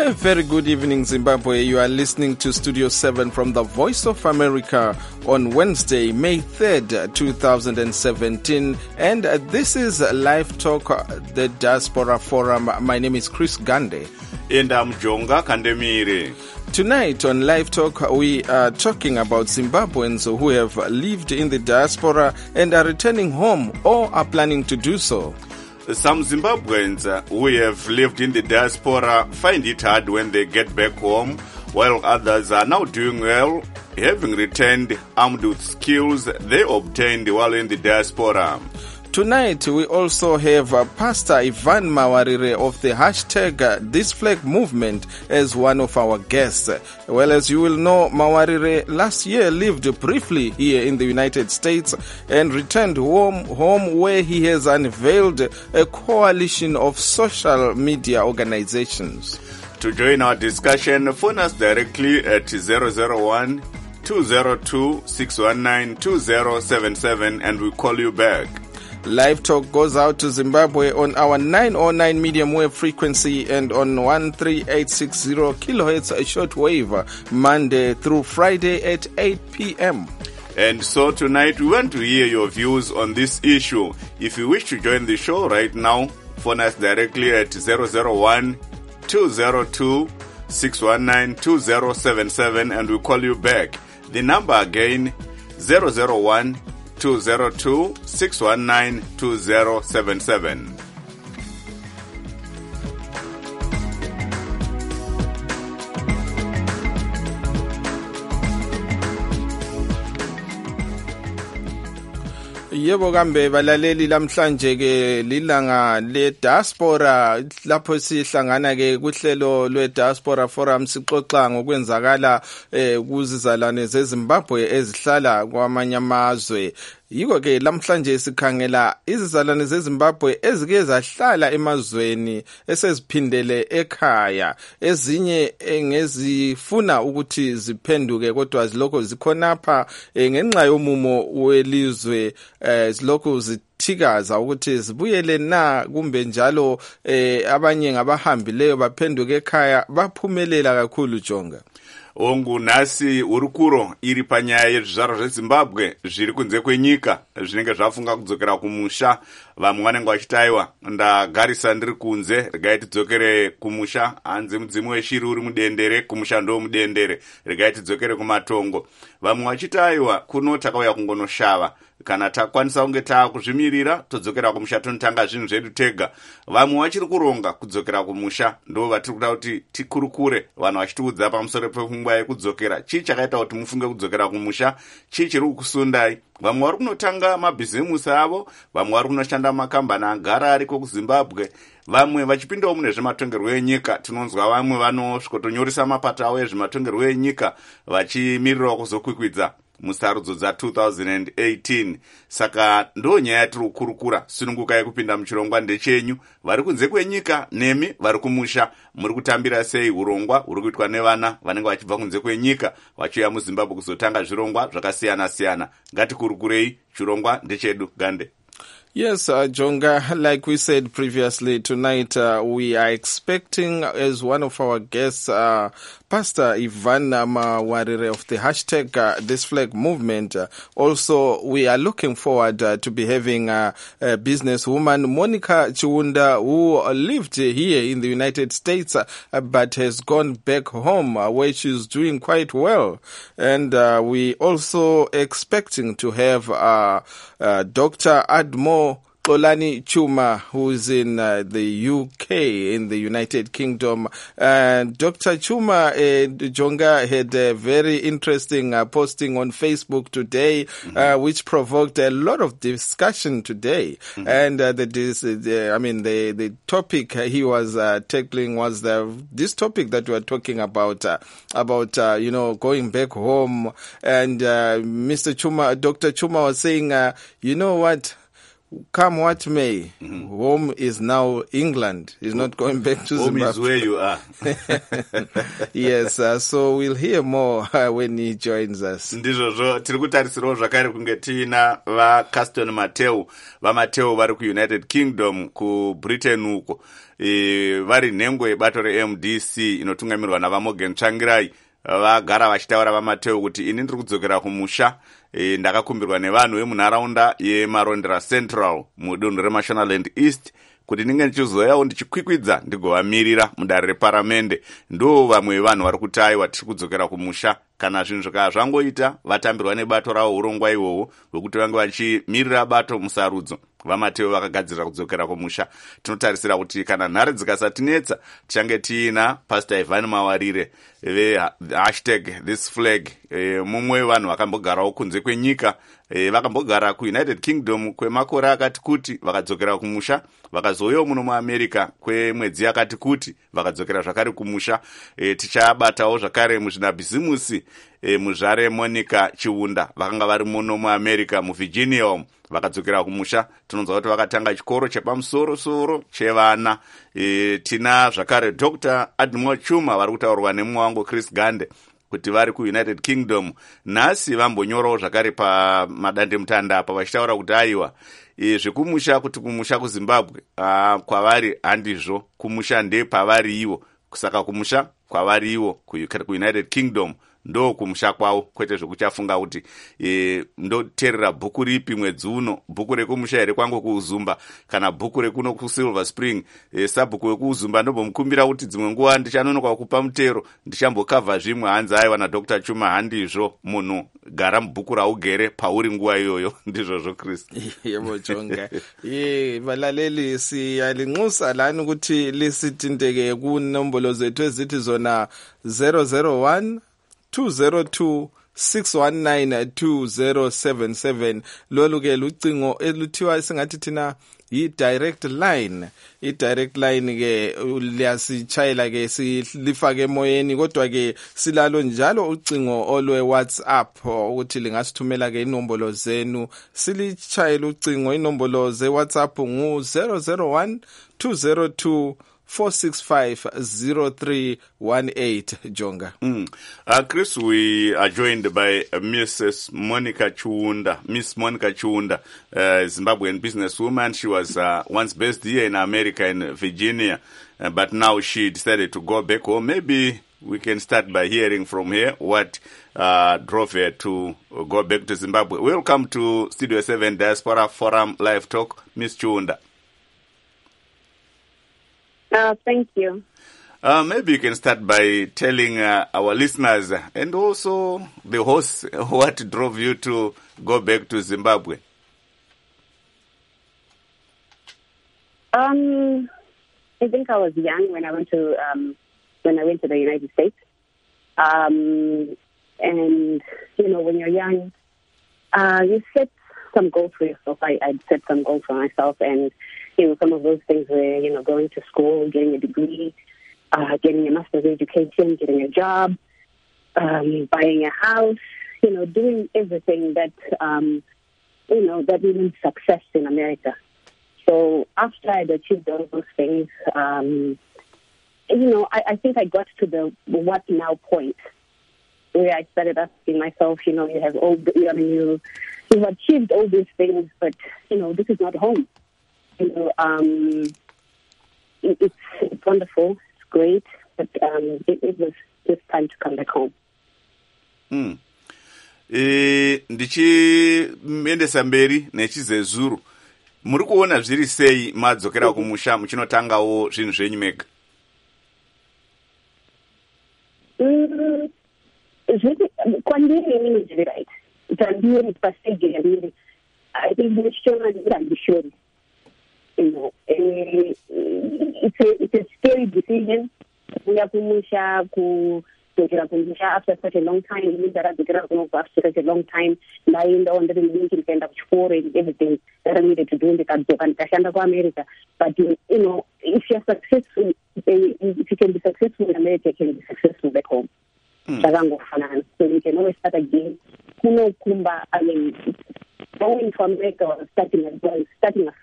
A very good evening, Zimbabwe. You are listening to Studio 7 from the Voice of America on Wednesday, May 3rd, 2017. And this is Live Talk, the Diaspora Forum. My name is Chris Gande. And I'm Jonga Kandemire. Tonight on Live Talk, we are talking about Zimbabweans who have lived in the diaspora and are returning home or are planning to do so. Some Zimbabweans who have lived in the diaspora find it hard when they get back home, while others are now doing well, having returned armed with skills they obtained while in the diaspora. Tonight, we also have Pastor Ivan Mawarire of the hashtag This Flag Movement as one of our guests. Well, as you will know, Mawarire last year lived briefly here in the United States and returned home where he has unveiled a coalition of social media organizations. To join our discussion, phone us directly at 001 202 619 2077 and we'll call you back. Live Talk goes out to Zimbabwe on our 909 medium wave frequency and on 13860 kilohertz shortwave, Monday through Friday at 8 p.m. And so tonight we want to hear your views on this issue. If you wish to join the show right now, phone us directly at 001 202 619 2077 and we'll call you back. The number again, 001 202 619 2077. Yebo kambe balaleli lamhlanje ke lilanga le diaspora lapho sihlangana ke kuhlelo lwe Diaspora Forum sixoxa ngokwenzakala kuzizalwane zeZimbabwe ezihlala kwamanye amazwe. Yiko ke lamhlanje sikhangela izizalwane zeZimbabwe ezike zahlala emazweni eseziphindele ekhaya, ezinye ngezifuna ukuthi ziphenduke kodwa zilokho zikhonapha ngenxa yomumo welizwe, zilokho zithikaza ukuthi zibuyele na kumbe njalo abanye ngabahambileyo baphenduke ekhaya baphumelela kakhulu Jonga. Ongu nasi urukuro iri panyaya yezvizvaro zveZimbabwe zviri kunze kwenyika zvinenge zvafunga kudzokera kumusha. Vamwe vanenge vachitaiwa ndagarisa ndiri kunze, regai tidzokere kumusha. Hanzi mudzimu weshiri uri mudendere, kumusha ndo mudendere, regai tidzokere kumatongo. Vamwe vachitaiwa kuno takauya kungonoshava, kana takwanisa kunge taakuzvimirira todzokera kumusha tonotanga zvinhu zvedu tega. Vamwe vachiri kuronga kudzokera kumusha, ndo vatiri kuda kuti tikurukure, vanhu vachitiudza pamusoro pepfungwa yekudzokera. Chii chakaita kuti mufunge kudzokera kumusha? Chii chiri kukusundai? Vamwe vari kunotanga mabhizimusi avo, vamwe vari kunoshanda makambani agara ariko kuZimbabwe, vamwe vachipindawo mune zvematongerwo enyika. Tinonzwa vamwe vanosvikotonyoresa mapato avo ezvematongerwo enyika vachimirirawo kuzokwikwidza musarudzo dza 2018. Saka ndo nyaya yatiri kukurukura. Sunungukai kupinda muchirongwa ndechenyu. Vari kunze kwenyika nemi vari kumusha, muri kutambira sei urongwa huri kuitwa nevana vanenge vachibva kunze kwenyika vachiuya muZimbabwe kuzotanga zvirongwa zvakasiyana siyana. Ngatikurukurei, chirongwa ndechedu. Gande. Yes, Jonga, like we said previously, tonight we are expecting as one of our guests, Pastor Ivan Mawarire of the hashtag This Flag Movement. Also, we are looking forward to be having a businesswoman, Monica Chiwunda, who lived here in the United States but has gone back home where she's doing quite well. And we also expecting to have Dr. Admo Xolani Chuma, who's in the UK, in the United Kingdom. Dr. Chuma, Jonga, had a very interesting posting on Facebook today, which provoked a lot of discussion today. And the topic he was tackling was this topic that we are talking about going back home. And Dr. Chuma was saying, you know what? come what may, home is now England. He's not going back to Home Zimbabwe. is where you are. Yes, so we'll hear more when he joins us. Ndizvozvo tiri kutarisirawo zvakare kunge tiina vaCaston Mateu. VaMateu vari kuUnited Kingdom, kuBritain uko. Vari nhengo yebato reMDC inotungamirwa navaMorgan Tsvangirai. Vagara vachitaura vaMateu kuti ini ndiri kudzokera kumusha. Ndakakumbirwa nevanhu vemunharaunda yeMarondera Central mudunhu reMashonaland East kuti ndinge ndichizoyawo ndichikwikwidza ndigovamirira mudare reparamende. Ndo vamwe vanhu vari kutaiwa tiri kudzokera kumusha. Kana zvinhu zvikava zvangoita vatambirwa nebato ravo urongwa ihwohwo hwekuti vange vachimirira bato musarudzo. VaMateu vakagadzirira kudzokera kumusha. Tinotarisira kuti kana nhare dzikasatinetsa tichange tiina Pastor Ivan Mawarire #thisflag, mumwe wevanhu vakambogarawo kunze kwenyika, vakambogara kuUnited Kingdom kwemakore akati kuti vakadzokera kumusha, vakazouyawo muno muAmerica kwemwedzi yakati kuti vakadzokera zvakare kumusha. Tichabatawo zvakare muzvinabhizimusi muzvare Monica Chiunda vakanga vari muno muAmerica muVirginia vakadzokera kumusha. Tinonzwa kuti vakatanga chikoro chepamusoro-soro chevana. Tina zvakare Dr. Admiral Chuma vari kutaurwa nemumwe wangu Chris Gande kuti vari kuUnited Kingdom. Nhasi vambonyorawo zvakare pamadandemutanda apa vachitaura kuti aiwa zvekumusha, kuti kumusha kuZimbabwe kwavari handizvo, kumusha ndepavari ivo. Saka kumusha kwavari ivo kuUnited Kingdom ndo kumusha kwavo, kwete zvokuchafunga kuti ndoteerera bhuku ripi mwedzi uno, bhuku rekumusha here kwangu kuUzumba kana bhuku rekuno kuSilver Spring. Sabhuku wekuUzumba ndombomukumbira kuti dzimwe nguva ndichanonoka kupa mutero ndichambokavha zvimwe. Hanzi aiwa naDr. Chuma, handizvo, munhu gara mubhuku raugere pauri nguva iyoyo. Ndizvozvo Kristu. Yebo Jonga. Valaleli siyalinxusa lani ukuthi lisithinteke kunombolo zethu ezithi zona 001 202 6192077. Lolu ke lucingo eluthiwa singathi thina i-direct line. I-direct line ke liyasitshayela ke silifake emoyeni, kodwa ke silalo njalo ucingo olwe-WhatsApp ukuthi lingasithumela ke inombolo zenu. Silitshayela ucingo, inombolo ze-WhatsApp ngu 001 202 4650318. Jonga. Chris, we are joined by Miss Monica Chiunda, Zimbabwean businesswoman. She was once based here in America, in Virginia, but now she decided to go back home. Maybe we can start by hearing from her what drove her to go back to Zimbabwe. Welcome to Studio 7 Diaspora Forum Live Talk, Miss Chiunda. Thank you. Maybe you can start by telling our listeners and also the hosts what drove you to go back to Zimbabwe. I think I was young when I went to the United States. And you know, when you're young, you set some goals for yourself. I set some goals for myself, and you know, some of those things were, you know, going to school, getting a degree, getting a master's education, getting a job, buying a house, you know, doing everything that, you know, that means success in America. So after I'd achieved all those things, you know, I think I got to the what now point where I started asking myself, you know, you've achieved all these things, but, you know, this is not home. You know, it's wonderful, it's great, but it was just time to come back home. Ndichiendesa mberi nechizezuru, muri kuona zviri sei madzokera kumusha muchinotangawo zvinhu zvenyu mega? Kwandiri inini zviri right. Tambiri pasege yamiri. I think ndichona ndishori. You know, it's a scary decision. Kuya kumusha kutokera kumusha after such a long time. After such a long time. Ndaenda under the link nikaenda kuchikoro and everything that I needed to do ndikadzoka ndikashanda kuAmerica. But you know, if you're successful, if you can be successful in America, you can be successful back home. So you can always start again. I mean, going to America or starting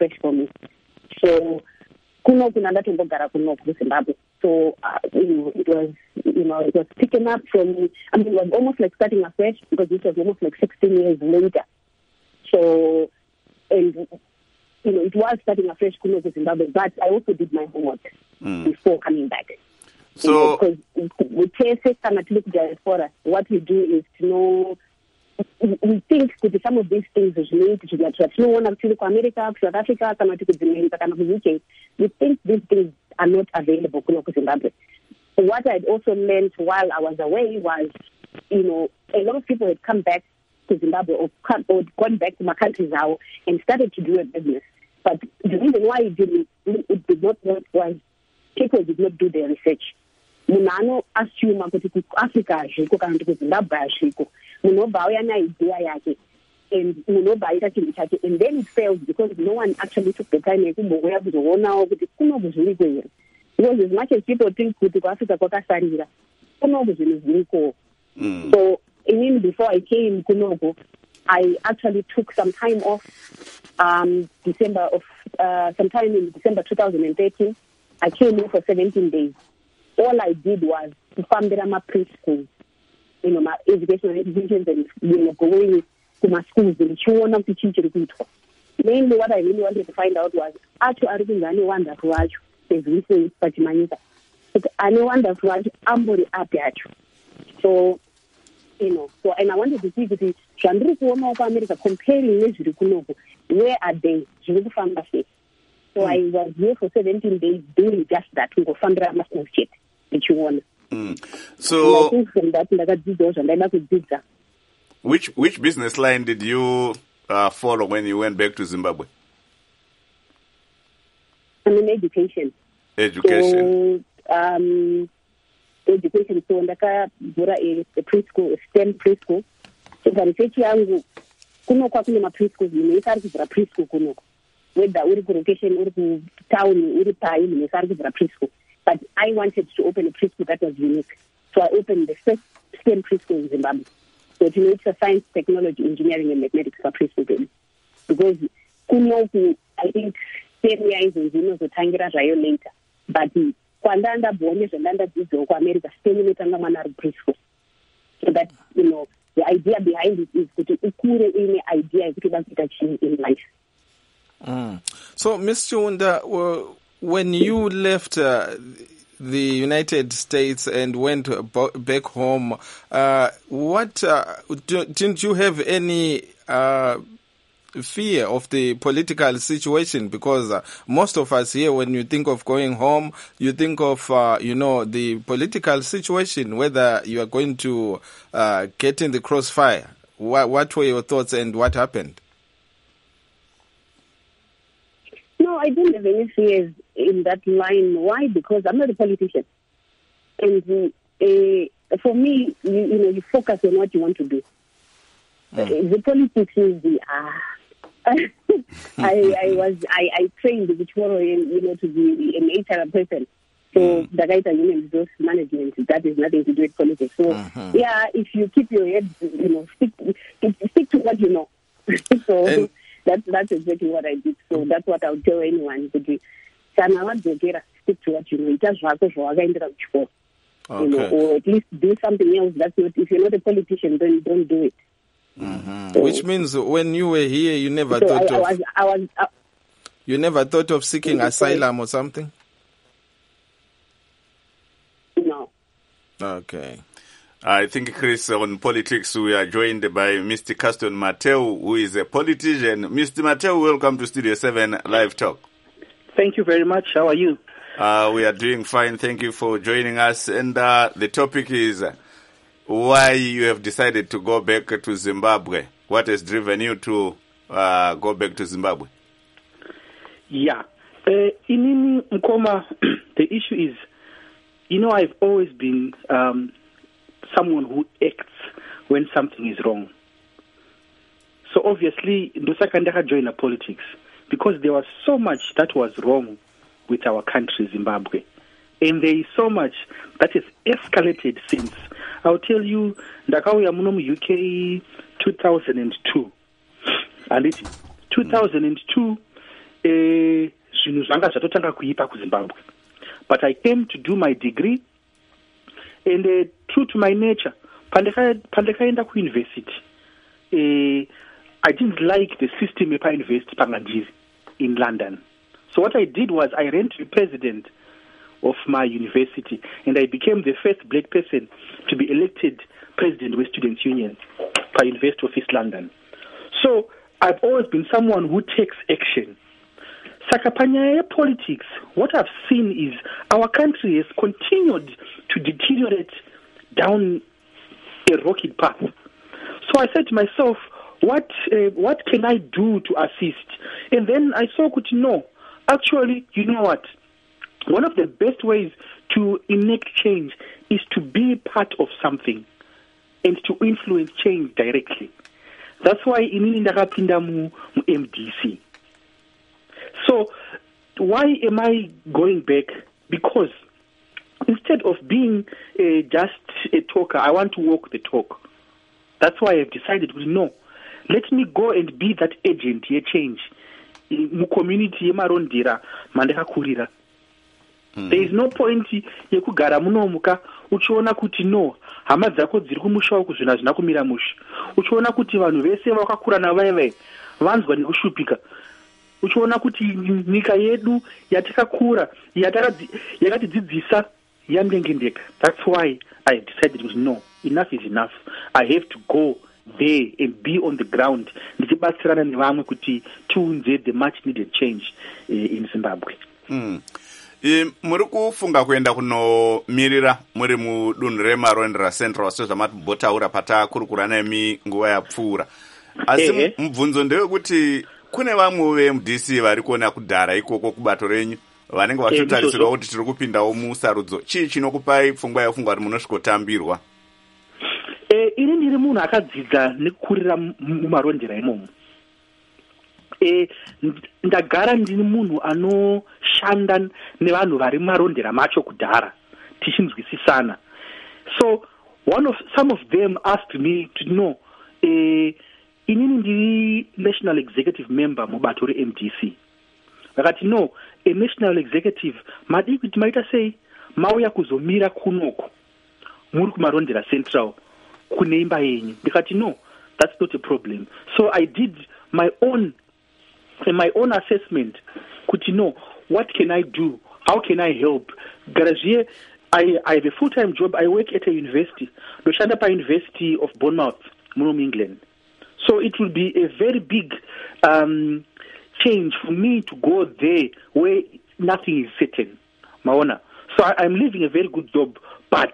Zimbabwe. So it was picking up from. I mean, it was almost like starting afresh because this was almost like 16 years later. So, and it was starting afresh kuno Zimbabwe, but I also did my homework before coming back. So, because with diaspora, what we do is to know. We think that some of these things are related to that. No one actually to America, South Africa, UK. We think these things are not available in Zimbabwe. What I'd also learned while I was away was, a lot of people had come back to Zimbabwe or gone back to my countries now and started to do a business. But the reason why it did not work was people did not do their research. Munano assume kuti Africa azviko kana kuti Zimbabwe azviko. Munobva uya idea yake and munobva ita chinhu chake, and then it fails because no one actually took the time yekumbouya kuzoonawo kuti kunoku zviriko here. Because as much as people think kuti kuAfrica kwakasarira, kunoku zvinhu zviriko. So even before I came kunoku, I actually took some time off. Sometime in December 2013, I came in for 17 days. All I did was to fund my preschool, my educational institutions, and going to my schools and showing up to teach it. Mainly, what I really wanted to find out was actually anyone that was is listening to Manita. But anyone that was ambori up at you. So, so and I wanted to see the Chandru of America comparing where are they? So I was here for 17 days doing just that. We go fund my school shit. So, I think from that, I got those and I did that. Which business line did you follow when you went back to Zimbabwe? I mean, education. Education. So, education. So, ndaka bura a preschool, a STEM preschool. So, the research yangu kuno kwa kuna preschool ni isari kubura preschool kuno. Whether uri ku location, uri ku town, uri pai ni isari kubura preschool. But I wanted to open a preschool that was unique. So I opened the first STEM preschool in Zimbabwe. So it's a science, technology, engineering, and mathematics for preschool. Because I think 10 years in so Tangira Rayo later. But Kwandanda Bones and Landa Dizo America still in preschool. So that, the idea behind it is to include any idea to achieve in life. So, Ms. Chiunda, when you left the United States and went back home, didn't you have any fear of the political situation? Because most of us here, when you think of going home, you think of, the political situation, whether you are going to get in the crossfire. What were your thoughts and what happened? No, I didn't have any fears in that line. Why? Because I'm not a politician. And for me, you focus on what you want to do. The politics is I trained before, to be an HR person. So the guys are human resource management. That is nothing to do with politics. So if you keep your head, stick to what you know. So that's exactly what I did. So that's what I would tell anyone to do. Stick to what you know. It just or at least do something else. That's not. If you're not a politician, then don't do it. So, which means when you were here, you never thought you never thought of seeking asylum or something? No. Okay. I think, Chris, on politics, we are joined by Mr. Caston Mateu, who is a politician. Mr. Mateu, welcome to Studio 7 Live Talk. Thank you very much. How are you? We are doing fine. Thank you for joining us. And the topic is why you have decided to go back to Zimbabwe. What has driven you to go back to Zimbabwe? Yeah. In Nkoma, the issue is, I've always been someone who acts when something is wrong. So obviously, Ndosakandaka joined the politics because there was so much that was wrong with our country, Zimbabwe. And there is so much that has escalated since. I'll tell you, Ndakauya muno mu UK 2002. And it 2002, zvinhu zvanga zvatotanga kuipa kuZimbabwe. But I came to do my degree, and true to my nature, pandakaenda kuuniversity, I didn't like the system at University Pangandiri in London. So what I did was I ran to the president of my university, and I became the first black person to be elected president of Students' Union by University of East London. So I've always been someone who takes action. Sakapanya politics, what I've seen is our country has continued to deteriorate down a rocky path. So I said to myself, what can I do to assist? And then I saw, no, actually, you know what? One of the best ways to enact change is to be part of something and to influence change directly. That's why inini ndakapinda mu MDC. So why am I going back? Because instead of being just a talker, I want to walk the talk. That's why I've decided, no, let me go and be that agent ye change mu community ye marondera mandakakurira. There is no point yekugara munomuka uchiona kuti no hama dzako dziri kumusha uku zvina zvina kumira musha. Uchiona kuti vanhu vese vakakura navai vanzwa nekushupika. Uchiona kuti nyika yedu yatakakura yakatidzidzisa yamdengendeka. That's why I decided, no, enough is enough. I have to go there and be on the ground. Ndichibatsirana nevamwe kuti tiunze the much needed change in Zimbabwe. Muri kufunga kuenda kunomirira muri mudunhu reMarondera Central sezvambotaura patakurukura nemi nguva yapfuura. Asi mubvunzo ndewekuti kune vamwe veMDC vari kuona kudhara ikoko kubato renyu vanenge vachitarisirwa kuti tiri kupindawo musarudzo. Chii chinokupai pfungwa yofunga kuti munosvikotambirwa? Ini ndiri munhu akadzidza nekukurira mumarondera imomo. Ndagara ndini munhu anoshanda nevanhu vari marondera macho kudhara tichinzwisisana. So some of them asked me to know, inini ndiri national executive member mubato reMDC. Vakati no, a national executive madi kuti maita sei mauya kuzomira kunoko muri kumarondera Central kune imba yenyu. Ndikati no, that's not a problem. So I did my own assessment kuti no, what can I do? How can I help? Garazier, I have a full-time job. I work at a university, Doshanda University of Bournemouth, England. So it will be a very big change for me to go there where nothing is certain, Maona. So I'm living a very good job, but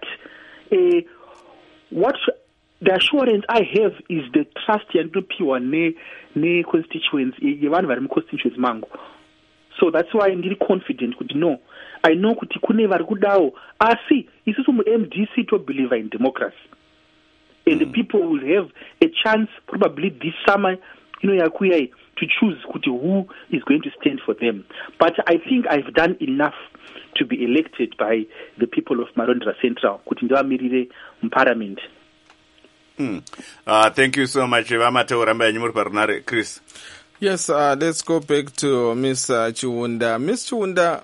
what the assurance I have is the trust yandopiwa ne constituents yevanhu vari muconstituents mangu. So that's why I'm really confident kuti no, I know kuti kune vari kudawo asi isusu muMDC to believe in democracy, and the people will have a chance probably this summer, yakuya, to choose kuti who is going to stand for them. But I think I've done enough to be elected by the people of Marondera Central kuti ndivamirire muparliament. Thank you so much, Chris. Yes, let's go back to Ms. Chiwunda. Ms. Chiwunda,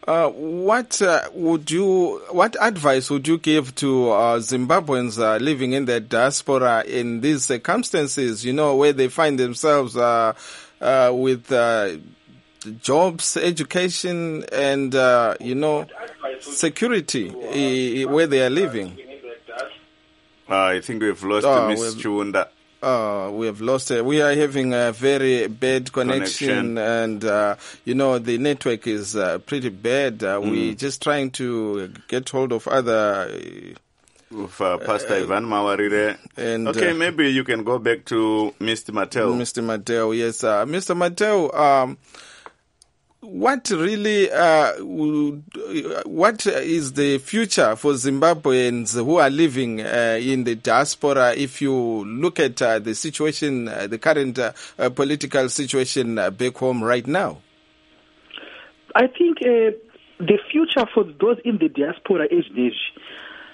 what advice would you give to Zimbabweans living in the diaspora in these circumstances, where they find themselves with jobs, education, and, security where they are living? I think we've lost Ms. Chiwunda. We have lost it. We are having a very bad connection. And, the network is pretty bad. We're just trying to get hold of other... Pastor Ivan Mawarire. And, okay, maybe you can go back to Mr. Mateo. Mr. Mateo, yes. Mr. Mateo, what really, what is the future for Zimbabweans who are living in the diaspora if you look at the situation, the current political situation back home right now? I think the future for those in the diaspora is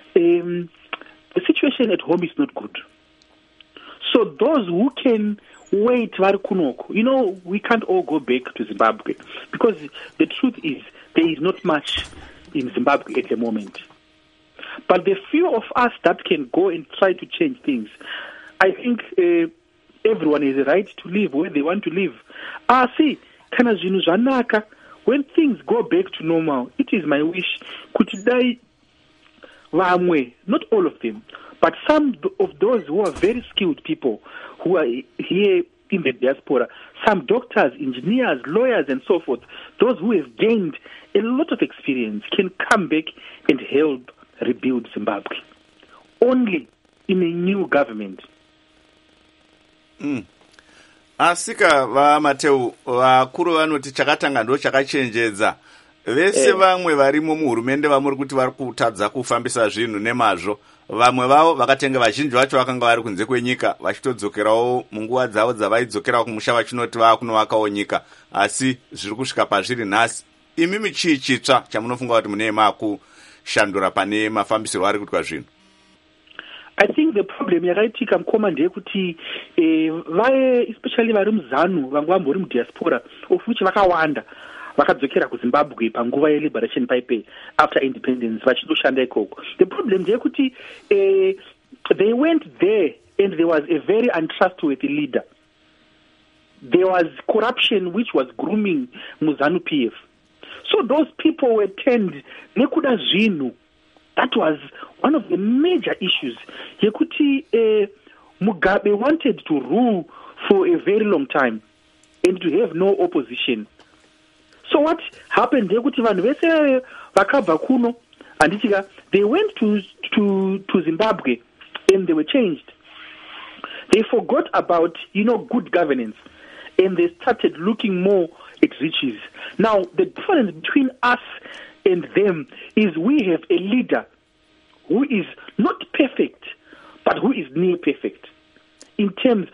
the situation at home is not good. So those who wait vari kunoko. You know, we can't all go back to Zimbabwe because the truth is there is not much in Zimbabwe at the moment. But the few of us that can go and try to change things, I think everyone has a right to live where they want to live. See, kana zvinhu zvanaka. When things go back to normal, it is my wish kuti dai vamwe, not all of them, but some of those who are very skilled people who are here in the diaspora, some doctors, engineers, lawyers, and so forth, those who have gained a lot of experience can come back and help rebuild Zimbabwe. Only in a new government. Asika Mateu vakuru vanoti chakatanga ndo chakachenjedza. Vese vamwe varimo muhurumende vamuri kuti vari kutadza kufambisa zvinhu nemazvo. Vamwe vavo vakatenga vazhinji vacho vakanga vari kunze kwenyika vachitodzokerawo munguva dzavo dzavaidzokera kumusha vachinoti vakunovakawo nyika. Asi zviri kusvika pazviri nhasi. Imi chii chitsva chamunofunga kuti mune makushandura pane mafambisiro ari kuitwa zvinhu? I think the problem yakaitika mukoma ndeyekuti especially vari muzanu vangu vambori mudiaspora of which vakawanda vakadzokera kuZimbabwe panguva yeLiberation Pipe after independence vachindoshanda ikoko. The problem ndeyekuti they went there and there was a very untrustworthy leader. There was corruption which was grooming Muzanu PF. So those people were turned nekuda zvinu. That was one of the major issues. Yekuti Mugabe wanted to rule for a very long time and to have no opposition. So what happened? Yekuti vanhu vese vakabva kuno anditika, they went to Zimbabwe and they were changed. They forgot about good governance and they started looking more at riches. Now the difference between us and them is we have a leader who is not perfect, but who is near perfect. In terms,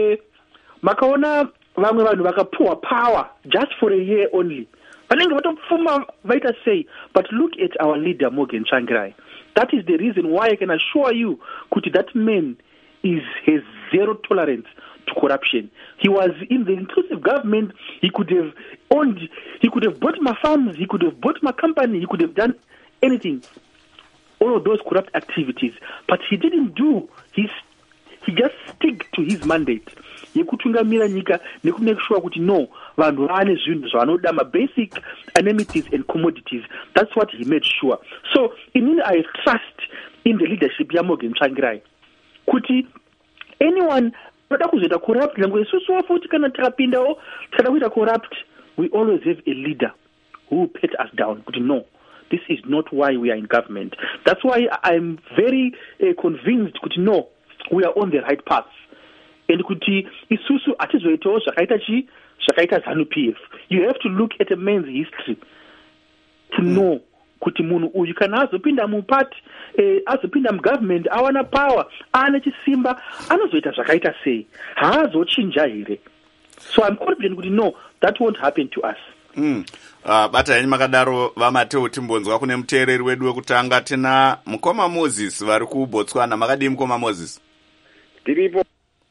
makaona vamwe vanhu vakapuwa power just for a year only. Vanenge vatopfuma vaita sei, but look at our leader Morgan Tsvangirai. That is the reason why I can assure you kuti that man has zero tolerance to corruption. He was in the inclusive government. He could have bought my farms, he could have bought my company, he could have done anything. All of those corrupt activities. But he didn't do. He just stick to his mandate. Yekutungamira nyika nekumake sure kuti no, vanhu vane zvinhu zvanoda basic amenities and commodities. That's what he made sure. So, I trust in the leadership ya Morgan Tsvangirai. Kuti anyone toda kuzoita corrupt, nangwe isusu futi kana takapindawo toda kuita corrupt, we always have a leader who pat us down. Kuti no, this is not why we are in government. That's why I'm very convinced kuti no, we are on the right path. And kuti isusu atizoitawo zvakaita ZANU-PF. You have to look at a man's history to know kuti munhu uyu kana azopinda mupati azopinda mugovernment awana power ane chisimba anozoita zvakaita sei, haazochinja here. So I'm confident kuti no, that won't happen to us. Bata yenyu makadaro vamateu timbonzwa kune muteereri wedu wekutanga tena Mukoma Moses vari kuBotswana. Makadii Mukoma Moses? Tiripo.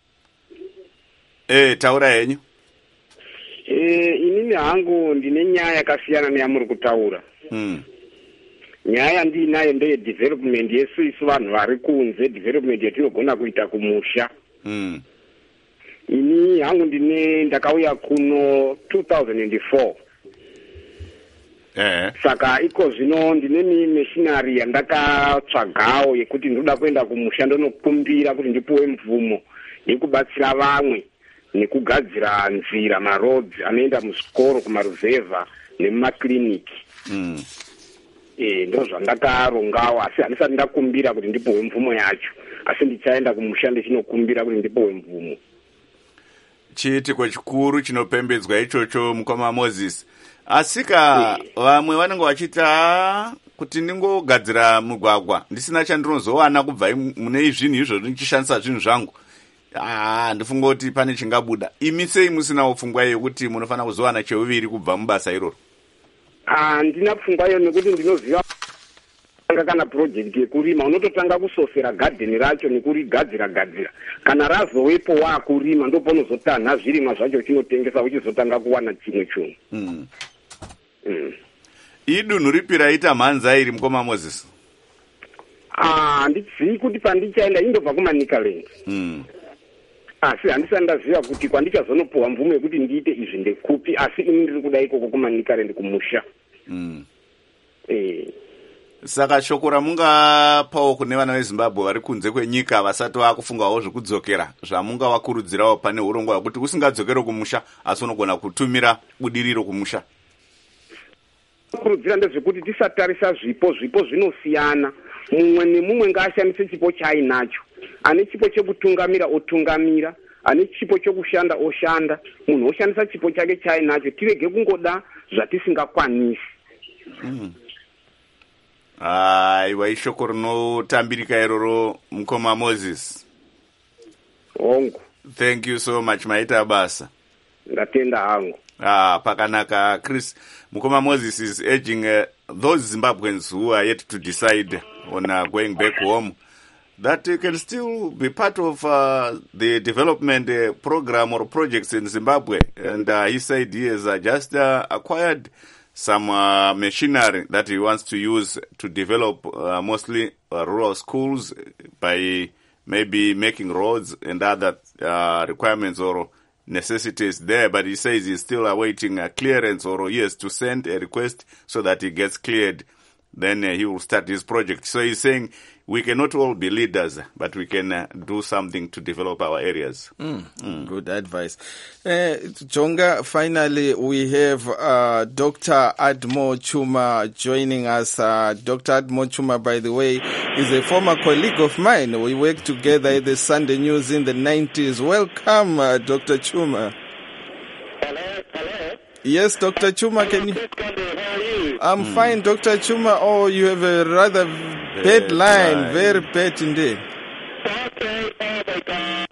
Taura yenyu. Inini hangu ndine nyaya yakasiyana neyamuri kutaura. Nyaya ndinayo ndeye development yesu isu vanhu vari kunze, development yatinogona kuita kumusha. Ini hangu ndakauya kuno 2004. Saka iko zvino ndine machinery yandakatsvagawo yekuti ndoda kuenda kumusha ndonokumbira kuti ndipuwe mvumo yekubatsira vamwe nekugadzira nzira maroads anoenda muzvikoro kumaruzevha nemumakliniki. Ndo zvandakarongawo, asi handisati ndakumbira kuti ndipuwe mvumo yacho, asi ndichaenda kumusha ndichinokumbira kuti ndipuwe mvumo. Chiitiko chikuru chinopembedzwa ichocho Mukoma Moses. Asika vamwe vanenge vachita kuti ndingogadzira mugwagwa ndisina chandinozowana kubva mune izvinhu izvo ndichishandisa zvinhu zvangu, ndifunga kuti pane chingabuda. Imi sei musinawo pfungwa yekuti munofanira kuzowana cheuviri kubva mubasa iroro? Ndina pfungwa iyo nekuti ndinoziva unototanga kana project yekurima unototanga kusofera gadheni racho nekurigadzira kana razowepo waakurima ndoponozotanha zvirimwa zvacho chinotengesa uchizotanga kuwana chimwe chunhu. Idunhu ripi raita mhanza iri mukoma Moses? Handizivi kuti pandichaenda indobva kuManicaland. Asi handisati ndaziva kuti kwandichazonopuhwa mvumo yekuti ndiite izvi ndekupi, asi ini ndiri kuda ikoko kuManicaland kumusha. Saka shoko ramungapawo kune vana veZimbabwe vari kunze kwenyika vasati vakufungawo zvekudzokera zvamungavakurudzirawo pane urongwa hwekuti usingadzokere kumusha asi unogona kutumira budiriro kumusha? Kurudzira ndezvekuti tisatarisa zvipo zvinosiyana. Mumwe nemumwe ngaashandise chipo chaainacho. Ane chipo chekutungamira otungamira, ane chipo chokushanda oshanda. Munhu oshandisa chipo chake chaainacho, tirege kungoda zvatisingakwanisi. Aiwa, ishoko rinotambirika iroro mukoma Moses. Hongu. Thank you so much, maita basa. Ndatenda hangu. Pakanaka. Chris, mukoma Moses is urging those Zimbabweans who are yet to decide on going back home that can still be part of the development program or projects in Zimbabwe. And he said he has just acquired some machinery that he wants to use to develop mostly rural schools by maybe making roads and other requirements or necessities there. But he says he's still awaiting a clearance, or he has to send a request so that he gets cleared. Then he will start his project. So he's saying we cannot all be leaders, but we can do something to develop our areas. Good advice. Jonga, finally, we have Dr. Admo Chuma joining us. Dr. Admo Chuma, by the way, is a former colleague of mine. We worked together at the Sunday News in the 90s. Welcome, Dr. Chuma. Hello? Yes, Dr. Chuma, can you... I'm fine, Dr. Chuma. Oh, you have a rather bad line, very bad indeed. Okay, oh my God.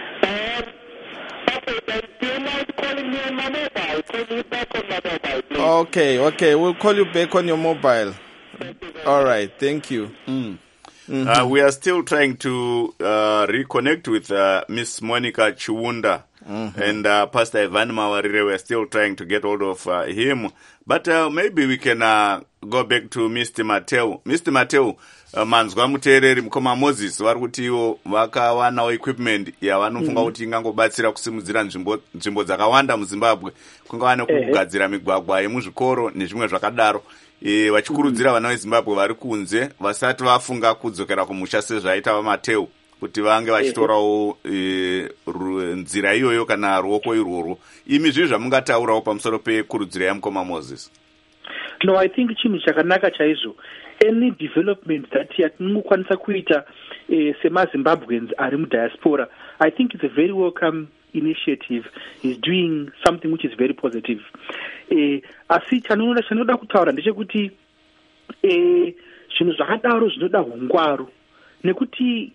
Okay, then do you mind calling me on my mobile? Call me back on my mobile, please. Okay, we'll call you back on your mobile. All right, thank you. We are still trying to reconnect with Miss Monica Chiwunda. And Pastor Ivan Mawarire, we are still trying to get hold of him. But maybe we can go back to Mr. Mateo. Mr. Mateo, manzwa muteereri mukoma Moses vari kuti ivo vakawanawo equipment yavanofunga kuti ingangobatsira kusimudzira nzvimbo dzakawanda muZimbabwe, kungava nekugadzira migwagwa yemuzvikoro nezvimwe zvakadaro. Vachikurudzira vana veZimbabwe vari kunze vasati vafunga kudzokera kumusha sezvaita vaMateo, kuti vange vachitorawo nzira iyoyo kana ruoko irworwo. Imi zvizvi zvamungataurawo pamusoro pekurudziro yamukoma Moses? No, I think chinhu chakanaka chaizvo. Any development that yatinokwanisa kuita semaZimbabweans ari mudiaspora, I think it's a very welcome initiative. Is doing something which is very positive. Asi chanoda kutaura ndechekuti zvinhu zvakadaro zvinoda hungwaru, nekuti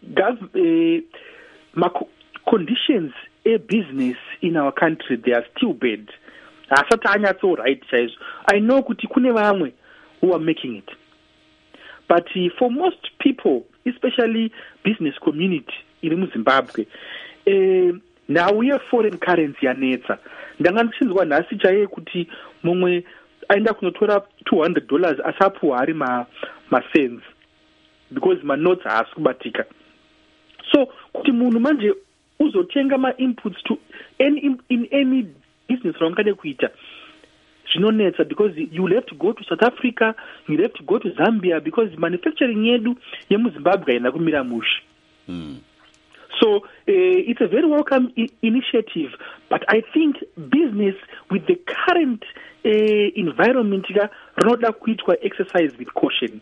conditions business in our country, they are still bad. Asati anyatso right chaizvo. I know kuti kune vamwe who are making it, but for most people, especially business community iri muZimbabwe, now we have foreign currency yanetsa. Ndanga ndichinzwa nhasi chaiye kuti mumwe aenda kunotora $200 asapuwa ari ma-cents because ma-notes haasi kubatika. So kuti munhu manje uzotenga ma-inputs to in any business raungade kuita zvinonetsa, because you will have to go to South Africa, you will have to go to Zambia, because manufacturing yedu yemuZimbabwe haina kumira mushe. So it's a very welcome initiative, but I think business with the current environment rinoda kuitwa exercise with caution.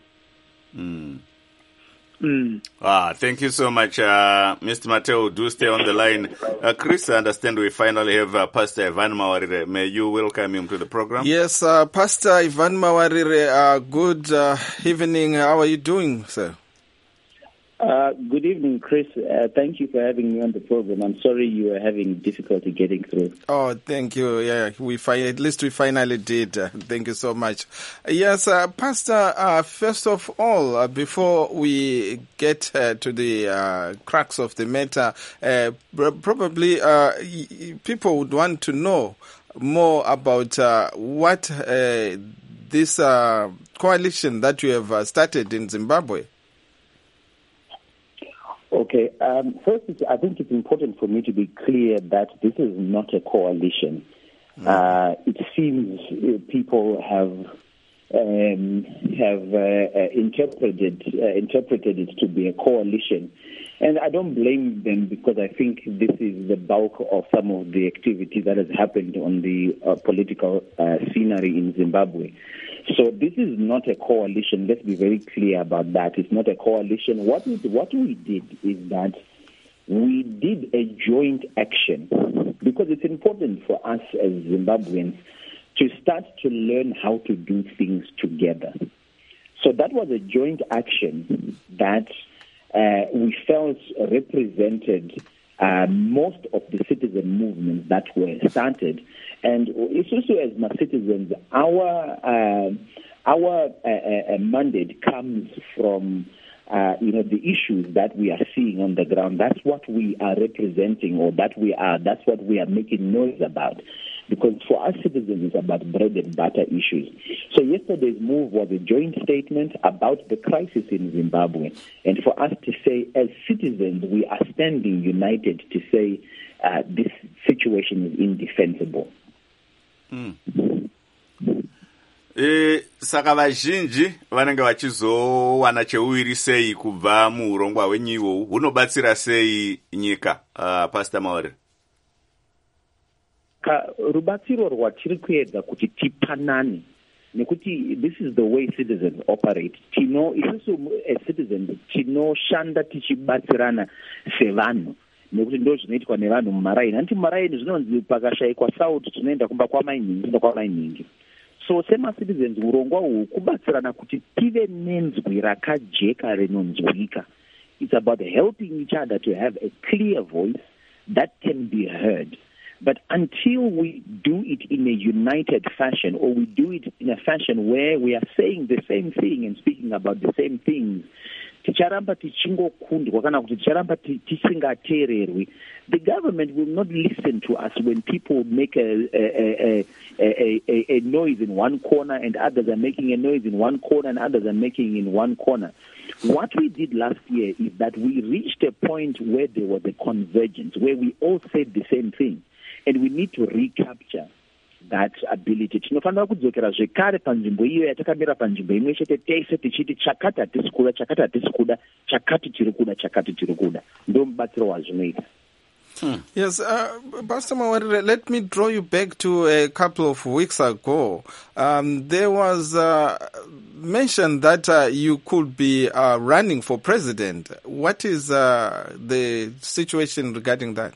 Thank you so much, Mr. Mateo. Do stay on the line. Chris, I understand we finally have Pastor Ivan Mawarire. May you welcome him to the program? Yes, Pastor Ivan Mawarire, good evening. How are you doing, sir? Good evening, Chris. Thank you for having me on the program. I'm sorry you were having difficulty getting through. Oh, thank you. Yeah, at least we finally did. Thank you so much. Yes, Pastor, first of all, before we get to the crux of the matter, probably people would want to know more about what this coalition that you have started in Zimbabwe. Okay. First, I think it's important for me to be clear that this is not a coalition. It seems people have interpreted it to be a coalition, and I don't blame them because I think this is the bulk of some of the activity that has happened on the political scenery in Zimbabwe. So this is not a coalition. Let's be very clear about that. It's not a coalition. What we did is that we did a joint action because it's important for us as Zimbabweans to start to learn how to do things together. So that was a joint action that we felt represented most of the citizen movements that were started. And it's also, as my citizens, our mandate comes from the issues that we are seeing on the ground. That's what we are representing, or that's what we are making noise about. Because for us citizens, it's about bread and butter issues. So yesterday's move was a joint statement about the crisis in Zimbabwe. And for us to say, as citizens, we are standing united to say this situation is indefensible. Saka vazhinji vanenge vachizowana cheuwiri sei kubva muurongwa hwenyu ihwohwu hunobatsira sei nyika, Pastor Mawarire? Rubatsiro rwatiri kuedza kuti tipanane nekuti this is the way citizens operate. Isusu as citizens tinoshanda tichibatsirana sevanhu nekuti ndo zvinoitwa nevanhu mumaraini. Anti mumaraini zvinonzi pakashayikwa sauti tinoenda kumba kwamainingi. So sema citizens urongwa huu kubatsirana kuti tive nenzwi rakajeka rinonzwika. It's about helping each other to have a clear voice that can be heard. But until we do it in a united fashion, or we do it in a fashion where we are saying the same thing and speaking about the same things, ticharamba tichingokundwa kana kuti ticharamba tisingateererwi, the government will not listen to us when people make a noise in one corner and others are making a noise in one corner and others are making in one corner. What we did last year is that we reached a point where there was a convergence, where we all said the same thing. And we need to recapture that ability. Tinofanira kudzokera zvekare panzvimbo iyo yatakamira panzvimbo imwe chete tese tichiti chakati hatisikuda, chakati tirikuda. Ndo mubatsiro wazvinoita. Yes, Pastor Mawarire, let me draw you back to a couple of weeks ago. There was mention that you could be running for president. What is the situation regarding that?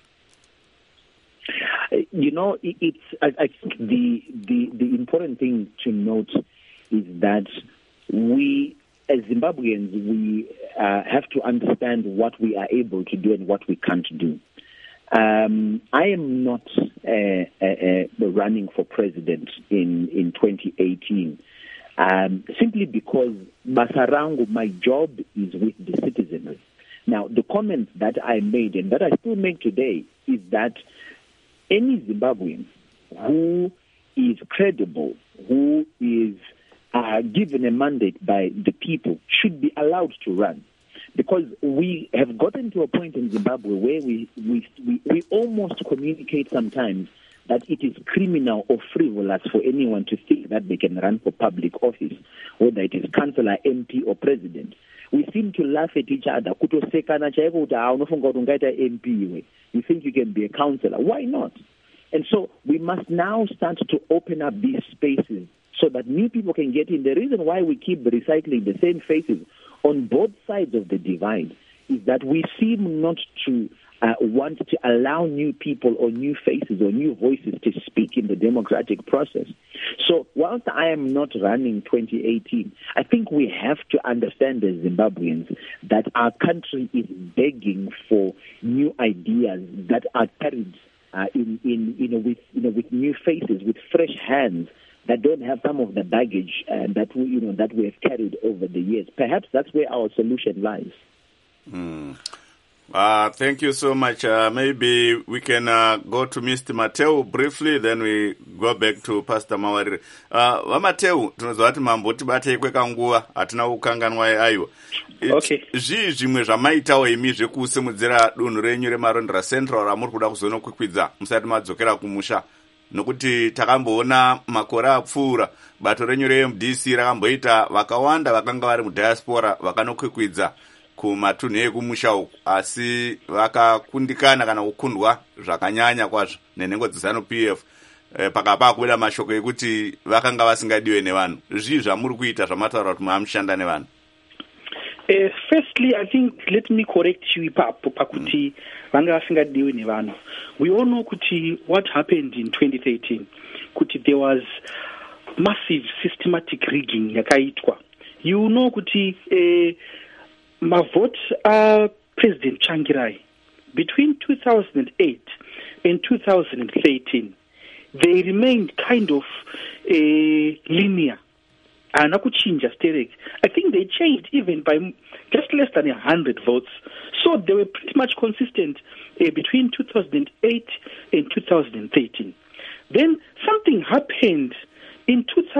I think the important thing to note is that we, as Zimbabweans, we have to understand what we are able to do and what we can't do. I am not running for president in 2018, simply because Basarango, my job is with the citizens. Now, the comment that I made and that I still make today is that any Zimbabwean who is credible, who is given a mandate by the people, should be allowed to run. Because we have gotten to a point in Zimbabwe where we almost communicate sometimes that it is criminal or frivolous for anyone to think that they can run for public office, whether it is councillor, MP, or president. We seem to laugh at each other. You think you can be a councillor. Why not? And so we must now start to open up these spaces so that new people can get in. The reason why we keep recycling the same faces on both sides of the divide is that we seem not to want to allow new people or new faces or new voices to speak in the democratic process. So whilst I am not running 2018, I think we have to understand as Zimbabweans that our country is begging for new ideas that are carried with new faces, with fresh hands that don't have some of the baggage that we have carried over the years. Perhaps that's where our solution lies. Thank you so much. Maybe we can go to Mr. Mateo briefly, then we go back to Pastor Mawarire. Mateo, tunozwa kuti mambotibatei kwekanguva hatina kukanganwa aiwa. Okay. Zvimwe zvamaitawo imi zvekusimudzira dunhu renyu remarondera central ramuri kuda kuzonokwikwidza musati madzokera kumusha. Nokuti takamboona makore apfuura bato renyu reMDC rakamboita vakawanda vakanga vari mudiaspora vakanokwikwidza kumatunhu ekumusha uku, asi vakakundikana kana kukundwa zvakanyanya kwazvo nenhengo dzeZANU-PF pakapa kubuda mashoko ekuti vakanga vasingadiwe nevanhu. Zvii zvamuri kuita zvamataura kuti maamushanda nevanhu? Firstly, I think let me correct you pakuti vanga vasingadiwe nevanhu. We all know kuti what happened in 2013, kuti there was massive systematic rigging yakaitwa. You know kuti mavote President Tsvangirai between 2008 and 2013, they remained kind of linear. I think they changed even by just less than 100 votes. So they were pretty much consistent between 2008 and 2013. Then something happened in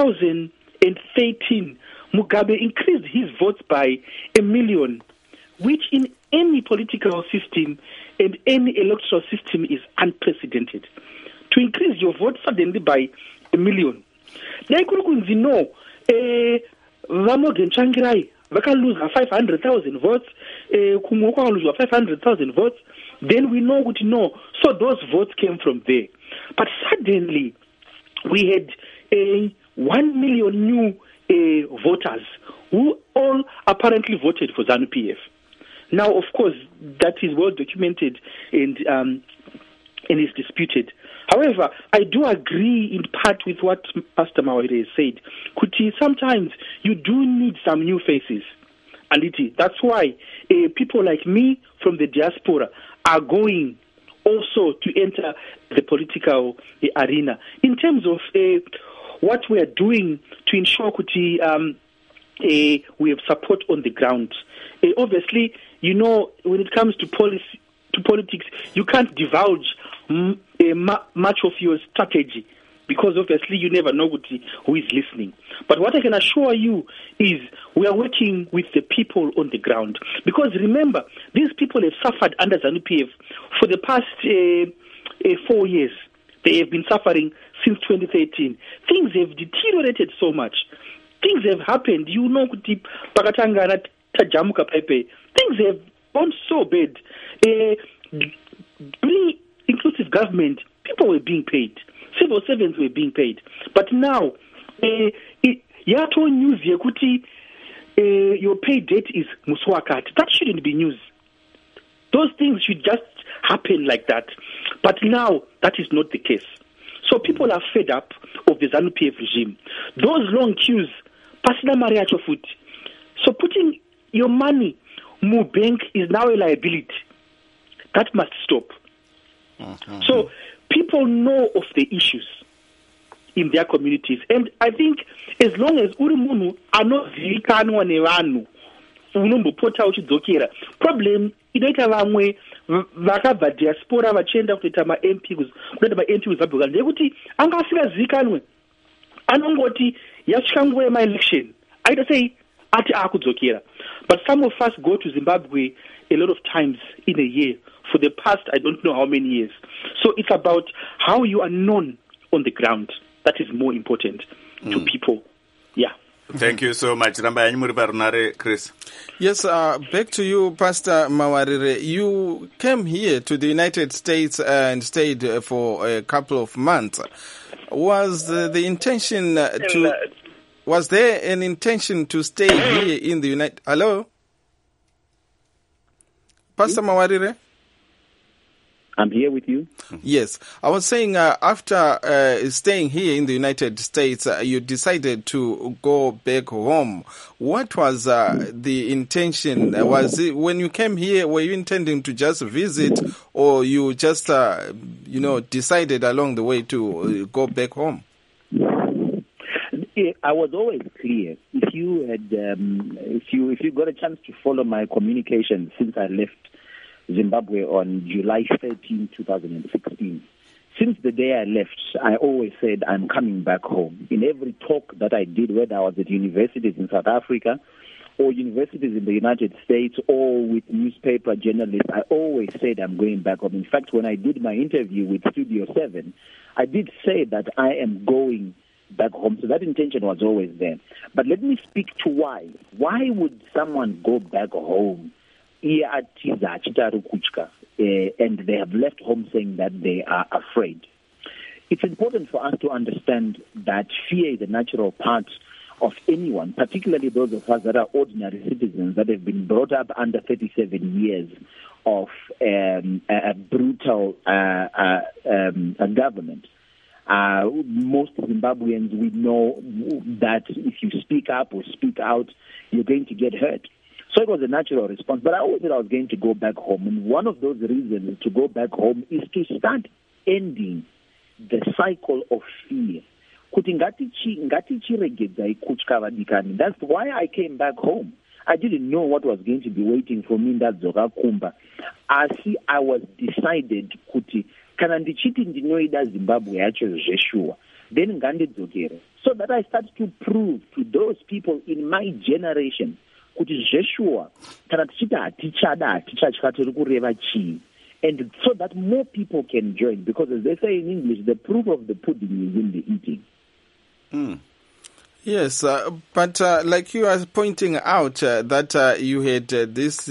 2013. Mugabe increased his votes by 1 million, which in any political system and any electoral system is unprecedented. To increase your vote suddenly by 1 million. No. Vamogen Tsvangirai lose 500,000 votes, Kumoko lose 500,000 votes, then we know what no. So those votes came from there. But suddenly we had 1 million new voters who all apparently voted for ZANU-PF. Now, of course, that is well documented and is disputed. However, I do agree in part with what Pastor Mawarire said. Kuti, sometimes you do need some new faces. And that's why people like me from the diaspora are going also to enter the political arena. In terms of what we are doing to ensure kuti, we have support on the ground. Obviously, you know, when it comes to politics, you can't divulge much of your strategy because obviously you never know who is listening. But what I can assure you is we are working with the people on the ground. Because remember, these people have suffered under ZANU-PF for the past 4 years. They have been suffering since 2013. Things have deteriorated so much. Things have happened. You know, Pakatanga, Tajamuka Pepe. Things have gone so bad. During inclusive government, people were being paid. Civil servants were being paid. But now, Yato news Yakuti, your pay date is Muswakat. That shouldn't be news. Those things should just happen like that. But now, that is not the case. So people are fed up of the ZANU-PF regime. Those long queues, Pasina Maria Chofut. So putting your money in bank is now a liability. That must stop. So people know of the issues in their communities. And I think as long as Urumunu are not zikanwa nevanu, unombopota uchidzokera. Problem inoita vamwe vakabva diaspora vachienda kutoita ma-MP kuZimbabwe ndekuti anga asingazikanwe anongoti yasvika nguva yema-election aita sei ati akudzokera. But some of us go to Zimbabwe a lot of times in a year for the past I don't know how many years. So it's about how you are known on the ground. That is more important to people. Yeah. Thank you so much. Chris. Yes, back to you, Pastor Mawarire. You came here to the United States and stayed for a couple of months. Was the intention was there an intention to stay here in the United... Hello? Pastor Mawarire? I'm here with you. Yes. I was saying after staying here in the United States, you decided to go back home. What was the intention? Was it, when you came here, were you intending to just visit, or you just, decided along the way to go back home? I was always clear. If you had, if you got a chance to follow my communication since I left Zimbabwe on July 13, 2016. Since the day I left, I always said I'm coming back home. In every talk that I did, whether I was at universities in South Africa or universities in the United States or with newspaper journalists, I always said I'm going back home. In fact, when I did my interview with Studio 7, I did say that I am going back home. So that intention was always there. But let me speak to why. Why would someone go back home? And they have left home saying that they are afraid. It's important for us to understand that fear is a natural part of anyone, particularly those of us that are ordinary citizens that have been brought up under 37 years of a brutal government. Most Zimbabweans, we know that if you speak up or speak out, you're going to get hurt. So it was a natural response. But I always said I was going to go back home. And one of those reasons to go back home is to start ending the cycle of fear. That's why I came back home. I didn't know what was going to be waiting for me in that Zogakumba. I was decided kuti kana ndichiti ndinoida Zimbabwe yacho zveshuwa, then ngandidzokere. So that I started to prove to those people in my generation kuti zveshuwa kana tichiti hatichada tiri kureva chii, and so that more people can join, because as they say in English, the proof of the pudding is in the eating. Yes, but like you are pointing out that you had this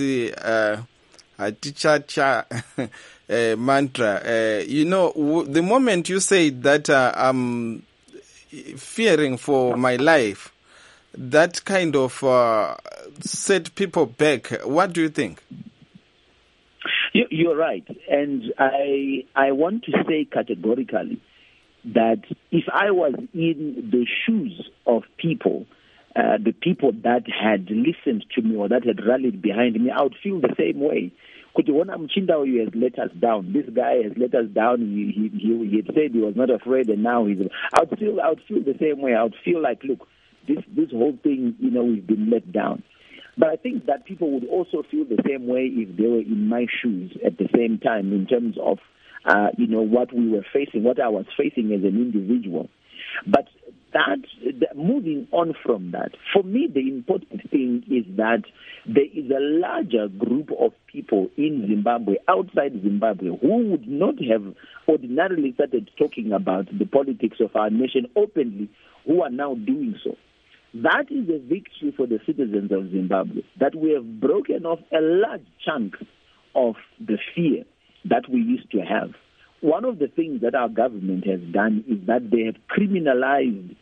Tichacha mantra. The moment you say that I'm fearing for my life, that kind of set people back. What do you think? You're right. And I want to say categorically that if I was in the shoes of people, the people that had listened to me or that had rallied behind me, I would feel the same way. Kujiona Mchindawi has let us down. This guy has let us down. He had said he was not afraid, and now he's. I would feel the same way. I would feel like, look, this whole thing, we've been let down. But I think that people would also feel the same way if they were in my shoes at the same time, in terms of what we were facing, what I was facing as an individual. But moving on from that, for me, the important thing is that there is a larger group of people in Zimbabwe, outside Zimbabwe, who would not have ordinarily started talking about the politics of our nation openly, who are now doing so. That is a victory for the citizens of Zimbabwe, that we have broken off a large chunk of the fear that we used to have. One of the things that our government has done is that they have criminalized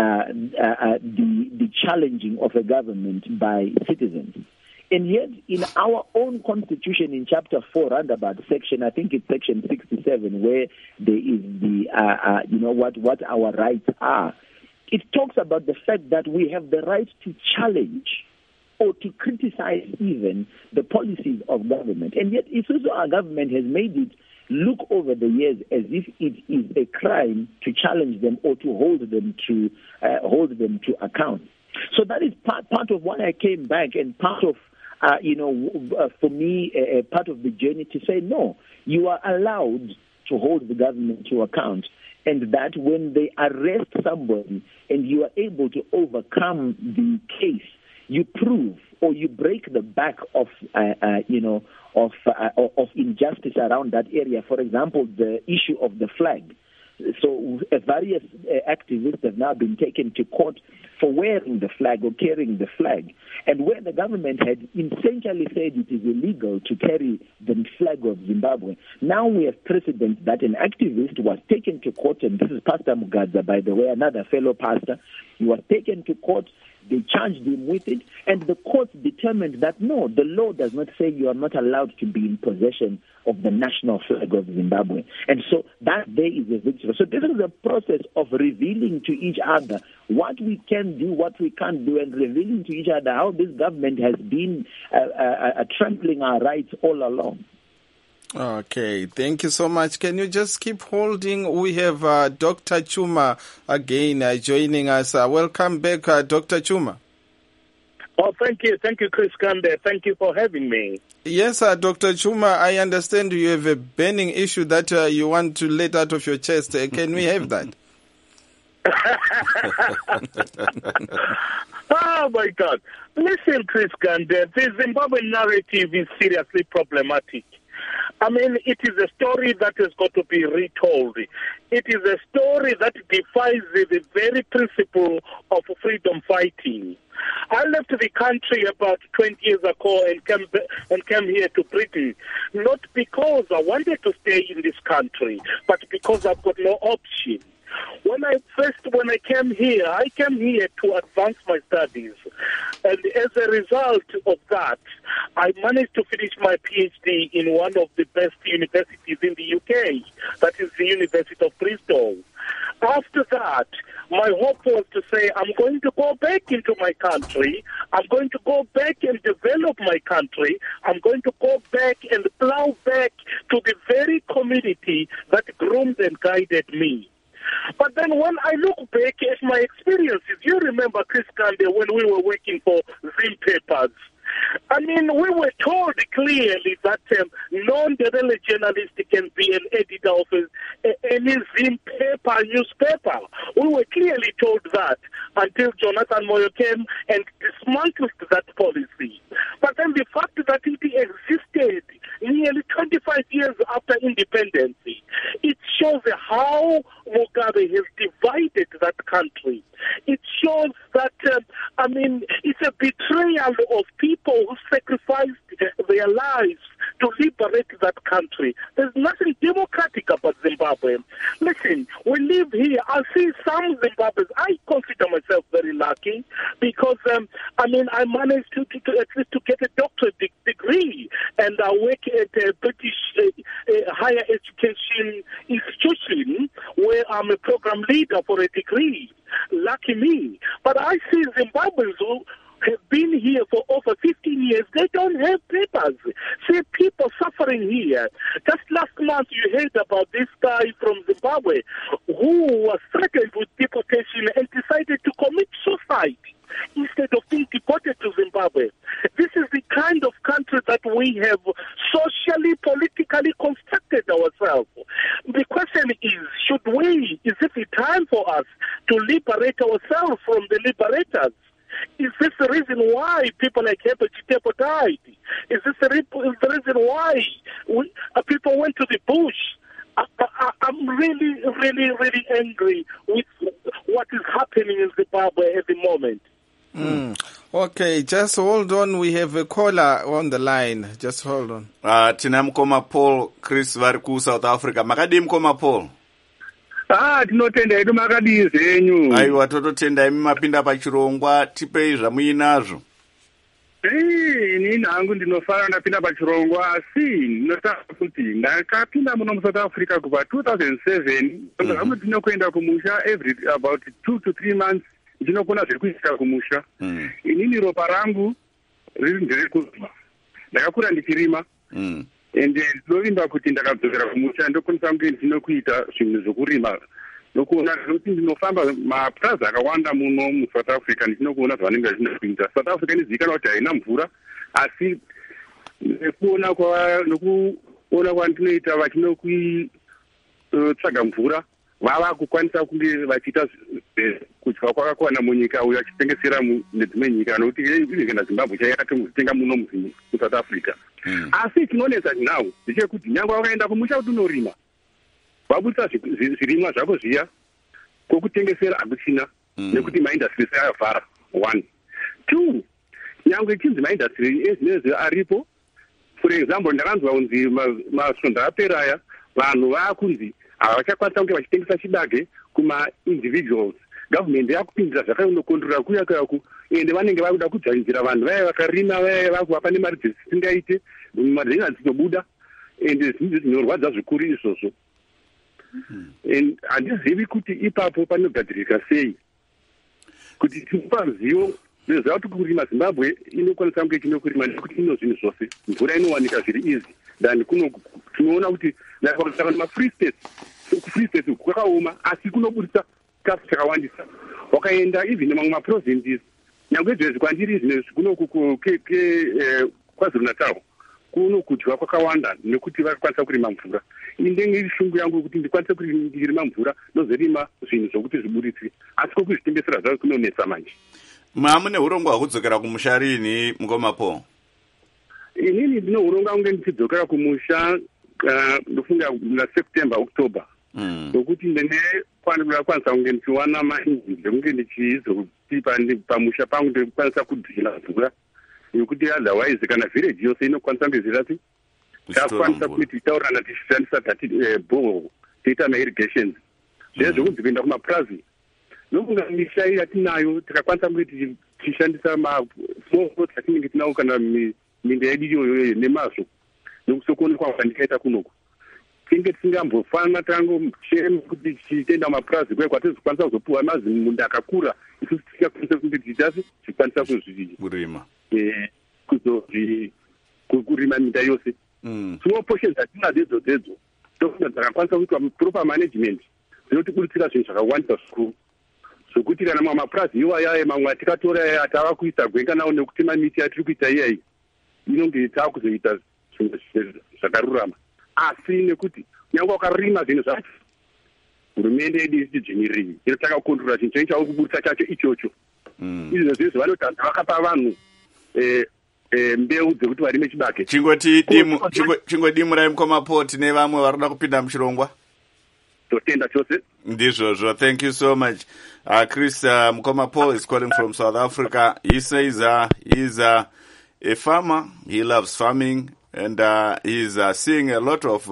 the challenging of a government by citizens. And yet, in our own constitution, in Chapter 4, roundabout section, I think it's section 67, where there is what our rights are. It talks about the fact that we have the right to challenge or to criticize even the policies of government. And yet, it's also our government has made it look over the years as if it is a crime to challenge them or to hold them to account. So that is part of why I came back, and part of for me, part of the journey to say, no, you are allowed to hold the government to account, and that when they arrest somebody and you are able to overcome the case, you prove or you break the back of injustice around that area. For example, the issue of the flag. So various activists have now been taken to court for wearing the flag or carrying the flag. And where the government had essentially said it is illegal to carry the flag of Zimbabwe, now we have precedent that an activist was taken to court, and this is Pastor Mugadza, by the way, another fellow pastor. He was taken to court. they charged him with it, and the courts determined that no, the law does not say you are not allowed to be in possession of the national flag of Zimbabwe. And so that day is a victory. So this is a process of revealing to each other what we can do, what we can't do, and revealing to each other how this government has been trampling our rights all along. Okay, thank you so much. Can you just keep holding? We have Dr. Chuma again joining us. Welcome back, Dr. Chuma. Oh, thank you, Chris Kande. Thank you for having me. Yes, Dr. Chuma, I understand you have a burning issue that you want to let out of your chest. Can we have that? Oh, my God. Listen, Chris Kande, the Zimbabwean narrative is seriously problematic. I mean, it is a story that has got to be retold. It is a story that defies the very principle of freedom fighting. I left the country about 20 years ago and came here to Britain, not because I wanted to stay in this country, but because I've got no option. When I came here to advance my studies. And as a result of that, I managed to finish my PhD in one of the best universities in the UK, that is the University of Bristol. After that, my hope was to say, I'm going to go back into my country. I'm going to go back and develop my country. I'm going to go back and plow back to the very community that groomed and guided me. But then when I look back at my experiences, you remember, Chris Kande, when we were working for Zim Papers, I mean, we were told clearly that non-daily journalist can be an editor of any Zim paper, newspaper. We were clearly told that until Jonathan Moyo came and dismantled that policy. But then the fact that it existed nearly 25 years after independence, it shows how Mugabe has divided that country. It shows that, it's a betrayal of people who sacrificed their lives to liberate that country. There's nothing democratic about Zimbabwe. Listen, we live here. I see some Zimbabweans. I consider myself very lucky because, I managed to at least to get a doctorate degree, and I work at a British higher education institution where I'm a program leader for a degree. Lucky me. But I see Zimbabweans who have been here for over 15 years. They don't have papers. See people suffering here. Just last month you heard about this guy from Zimbabwe who was threatened with deportation and decided to commit suicide instead of being deported to Zimbabwe. This is the kind of country that we have socially, politically constructed ourselves. The question is it the time for us to liberate ourselves from the liberators? Is this the reason why people like Herbert Chitepo died? Is this the reason why people went to the bush? I'm really, really, really angry with what is happening in Zimbabwe at the moment. Okay, just hold on. We have a caller on the line. Just hold on. Tina mukoma Paul Chris vari ku South Africa. Makadi mukoma Paul. Tinotenda hedu makadii zvenyu. Aiwa, tototendai mumapinda pachirongwa, tipei zvamuinazvo. Inini hangu ndinofara ndapinda pachirongwa, asi ndinotaura kuti ndakapinda muno muSouth Africa kubva 2007. Hamwe ndinokuenda kumusha every about 2 to 3 months. Ndinokona zviri kuitika kumusha. Inini ropa rangu riri nderekurima. Ndakakura ndichirima. Ende ndinovimba kuti ndakadzokera kumusha ndokwanisa kunge ndinokuita zvinhu zvokurima nokuona kuti ndinofamba maplaza akawanda muno muSouth Africa ndinokuona zvavanenge zvinokuita. South Africa inozivikanwa kuti haina mvura, asi nekuona kwandinoita vachinokutsvaga mvura vava kukwanisa kunge vachiita kudya kwakakwana munyika uyo achitengesera nedzimwe nyika nokuti even kana Zimbabwe chayakatongozvitenga muno muSouth Africa. Asi chinonetsa nhau ndechekuti nyangwe wakaenda kumusha kuti unorima wabudisa zvirimwa zvako zviya kwokutengesera hakuchina nekuti maindastries ayavhara 1. 2, nyangwe chinzi maindastry ezvinezve aripo. For example, ndakanzwa kunzi masvondo apera aya vanhu vaakunzi havachakwanisa kunge vachitengesa chidage kuma-individuals. Government yakupindira zvakainokondorera kuya ende vanenge vakuda kudzvanzira vanhu vaya vakarima vaya vakuvapa nemari dzisingaite mari dzenga dzinobuda ende zvinhu zvinorwadza zvikuru izvozvo. Handizivi kuti ipapo panogadzirika sei kuti tipa ruzivo rwezva kuti kurima Zimbabwe inokwanisa kunge chinokurima nekuti ino zvinhu zvose mvura inowanika zviri easy than tinoona kuti mafree states kwakaoma asi kunobudisa chikafu chakawandisa. Wakaenda even mamwe maprovinces nyangwe dzvezvi kwandiri zvinezvi kunoku KwaZulu Natal kuno kudya kwakawanda nekuti vakakwanisa kurima mvura. Indenge iri shungu yangu kuti ndikwanise kurima mvura nozorima zvinhu zvokuti zviburitse asi kokuzvitengesera zvavo kunonetsa manje. Mamune urongwa hwakudzokera kumusha rini Mukomapo? Inini ndino urongwa unge ndichidzokera kumusha ndofunga muna September October. Nokuti ndine kwanisa kunge ndichiwana mainjini zvekunge ndichizotipa pamusha pangu ndikwanisa kudhila mvura yokuti otherwise kana village yose inokwanisa kunge zvirati takwanisa kuti taurana tichishandisa borehole tiita mairrigations zvezvo kunzi kuenda kumaprazi nofunga misha yatinayo tikakwanisa kunge tichishandisa small plots atinenge tinawo kana minda yedu iyoyo nemazvo nokusokuonekwa kwandikaita kunoko tinge tisingambofana tango kuti tichienda mumaprazi kwe kwatizokwanisa kuzopuwa mazi munda akakura isusu tisingakwanisa kunge tichitasi tikwanisa kuzvirima kurima minda yose. Small portions atinadzo idzodzo tofunga dzakakwanisa kuitwa proper management dzinotiburutsira zvinhu zvakawandisa zvikuru zvokuti kana mamwe mapurazi iwayaye mamwe atikatora atava kuisa gwenga nawo nekutima miti yatiri kuita iyayi inonge tava kuzoita zvinhu zvakarurama asi nekuti nyangwe wakarima zvinhu zvacho hurumende yedu isitidzvinyirii inotanga kukontrola chinhu chainge chakuburitsa chacho ichocho. Izvo zvizvo vanotadza vakapa vanhu mbeu dzekuti varime chibage. Chingodimurai Mukomapo tine vamwe varikuda kupinda muchirongwa. Totenda chose. Ndizvozvo, thank you so much. Chris Mukomapo is calling from South Africa. He says he's a farmer. He loves farming and he's seeing a lot of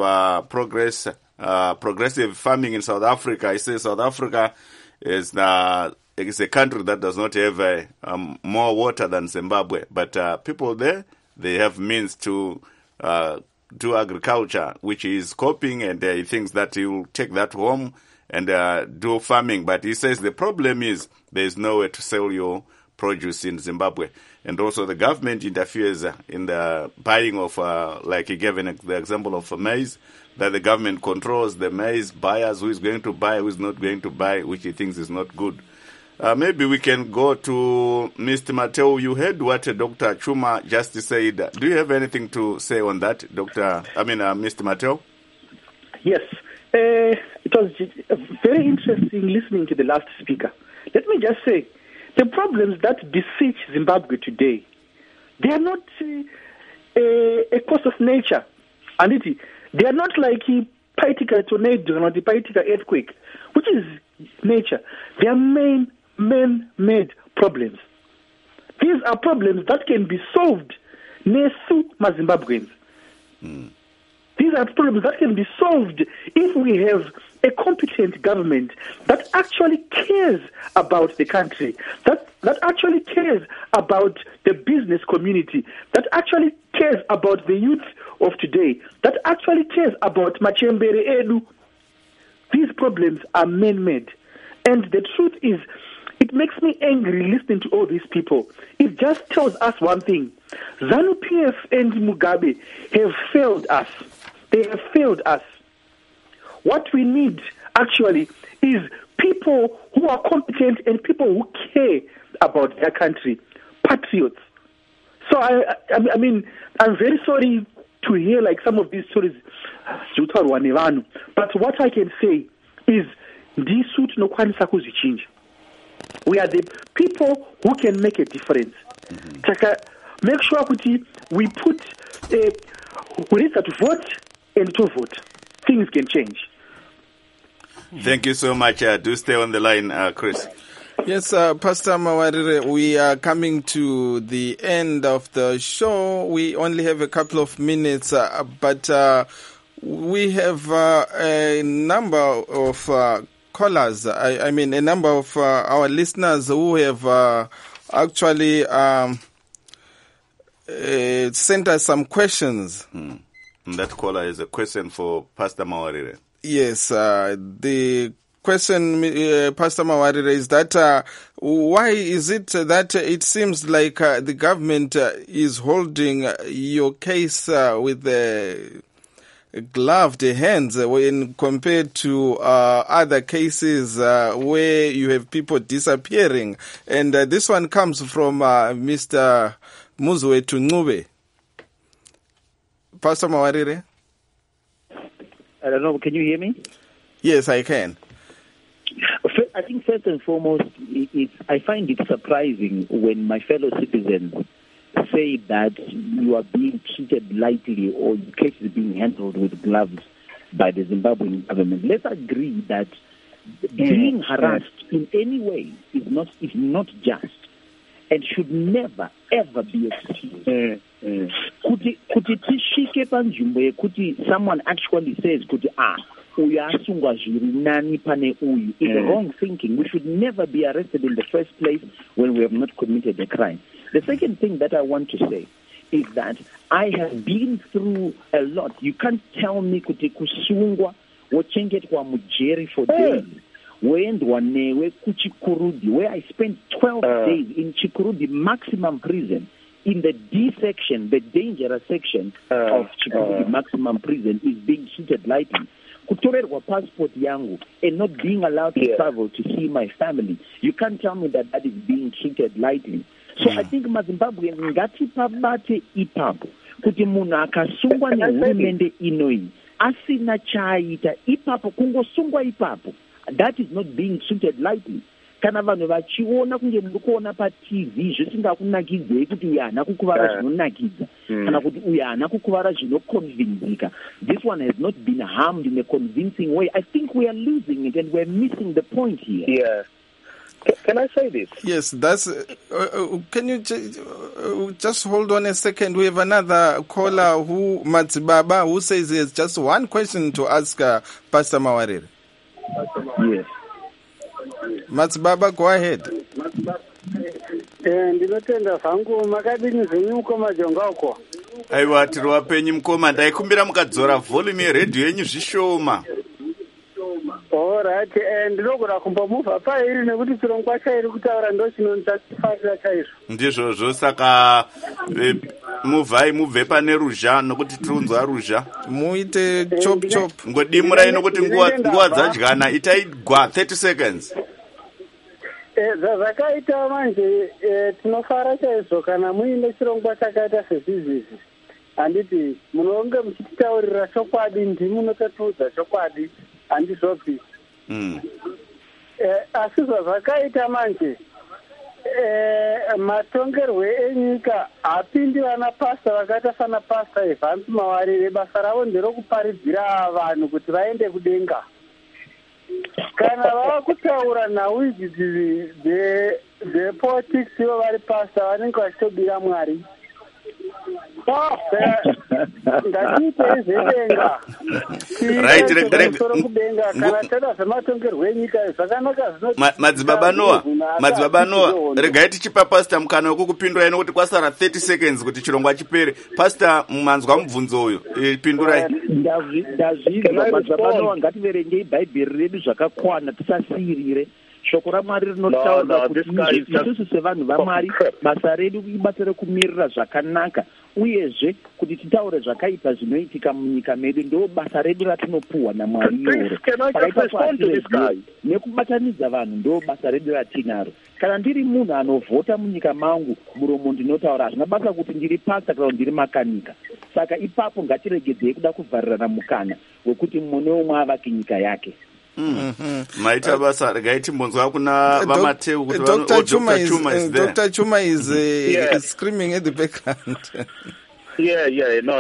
progressive farming in South Africa. He says South Africa is a country that does not have more water than Zimbabwe, but people there, they have means to do agriculture, which is coping, and he thinks that he will take that home and do farming. But he says the problem is there is nowhere to sell your produce in Zimbabwe. And also the government interferes in the buying of, like he gave the example of maize, that the government controls the maize buyers, who is going to buy, who is not going to buy, which he thinks is not good. Maybe we can go to Mr. Mateo. You heard what Dr. Chuma just said. Do you have anything to say on that, Mr. Mateo? Yes. It was very interesting listening to the last speaker. Let me just say, the problems that beseech Zimbabwe today, they are not a course of nature. And they are not like a political tornado or the political earthquake, which is nature. They are man-made problems. These are problems that can be solved nesu Zimbabweans. These are problems that can be solved if we have a competent government that actually cares about the country, that actually cares about the business community, that actually cares about the youth of today, that actually cares about Machembere Edu. These problems are man-made. And the truth is, it makes me angry listening to all these people. It just tells us one thing. ZANU-PF and Mugabe have failed us. They have failed us. What we need, actually, is people who are competent and people who care about their country. Patriots. So, I'm very sorry to hear like some of these stories. But what I can say is, we are the people who can make a difference. Make sure we put we need to vote and to vote. Things can change. Thank you so much. Do stay on the line, Chris. Yes, Pastor Mawarire, we are coming to the end of the show. We only have a couple of minutes, but we have a number of callers, a number of our listeners who have actually sent us some questions. And that caller is a question for Pastor Mawarire. Yes, the question, Pastor Mawarire, is that why is it that it seems like the government is holding your case with the gloved hands when compared to other cases where you have people disappearing? And this one comes from Mr. Muzwetu Ncube. Pastor Mawarire? I don't know, can you hear me? Yes, I can. I think first and foremost, I find it surprising when my fellow citizens say that you are being treated lightly or your case is being handled with gloves by the Zimbabwean government. Let's agree that being harassed in any way is not just and should never ever be excused. Kuti tishike panzvimbo yekuti someone actually says kuti uyu asungwa zviri nani pane uyu is wrong thinking. We should never be arrested in the first place when we have not committed a crime. The second thing that I want to say is that I have been through a lot. You can't tell me kuti kusungwa wochengetwa mujeri for days. Woendwa newe kuChikurudi, where I spent 12 days in Chikurudi maximum prison. In the D section, the dangerous section of Chikurudi maximum prison, is being treated lightly. Kutorerwa passport yangu and not being allowed to travel to see my family. You can't tell me that is being treated lightly. So I think maZimbabweans ngatipabate ipapo kuti munhu akasungwa nehurumende inoi asina chaita ipapo kungosungwa ipapo. That is not being treated lightly. Kana vanhu vachiona kunge muri kuona paTV zvisingakunakidzei kuti uyu haana kukuvara zvinonakidza kana kuti uyu haana kukuvara zvinoconvincika. This one has not been harmed in a convincing way. I think we are losing it and we're missing the point here. Yeah. Can I say this? Yes, that's. Can you just hold on a second? We have another caller, Matsibaba, who says he has just one question to ask Pastor Mawarire. Yes. Matsibaba, go ahead. Ndinotenda zvangu makadini zvenyu mukoma jonga uko. Aiwa, tiri wapenyu mukoma, ndaikumbira mukadzora volume yeredhiyo yenyu zvishoma. Alright, ndinogona kumbomuvha pairi nekuti chirongwa chairi kutaura ndo chinondisatisfarira chaizvo. Ndizvozvo, saka muvhai mubve pane ruzha nokuti tirunzwa ruzha. Muite chop chop. Ngodimurai nokuti nguva dzadyana, itai gwa 30 seconds. Zvakaita manje tinofara chaizvo kana muine chirongwa chakaita sezvizvizvi. Handiti munonge muchitaurira chokwadi, ndimunototiudza chokwadi, handizvopi. Asi zvakaita manje matongerwe enyika hapindi vana pasta vakaita sana Pasta Evans Mawarire. Basa ravo nderokuparidzira vanhu kuti vaende kudenga. Kana vava kutaura nhau idzi dzepolitics ivo vari pasta vanenge vachitobira Mwari. Ngatiitei zvedenga kudenga kana tada zvematongerwo enyika zvakanaka Madzibaba Noah, regai tichipa Pastor mukana wekukupindurai nokuti kwasara 30 seconds kuti chirongwa chipere. Pastor, manzwa mubvunzo uyu, pindurai. Ndazvinzwa Madzibaba Noah, ngativerengei Bhaibheri redu zvakakwana tisasirire. Shoko raMwari rinotaura kuti isusu sevanhu vaMwari basa redu ibasa rekumirira zvakanaka uyezve kuti titaure zvakaipa zvinoitika munyika medu ndo basa redu ratinopuwa naMwari iyoro. Nekubatanidza vanhu ndo basa redu ratinaro. Kana ndiri munhu anovhota munyika mangu, muromo ndinotaura hazvina basa kuti ndiri pasta kana ndiri makanika. Saka ipapo ngatiregedzei kuda kuvharirana mukana wekuti mumwe neumwe avake nyika yake. Maita basa regai timbonzwa kuna vamateu kuti Dr. Chuma is screaming at the background. Yeah, no.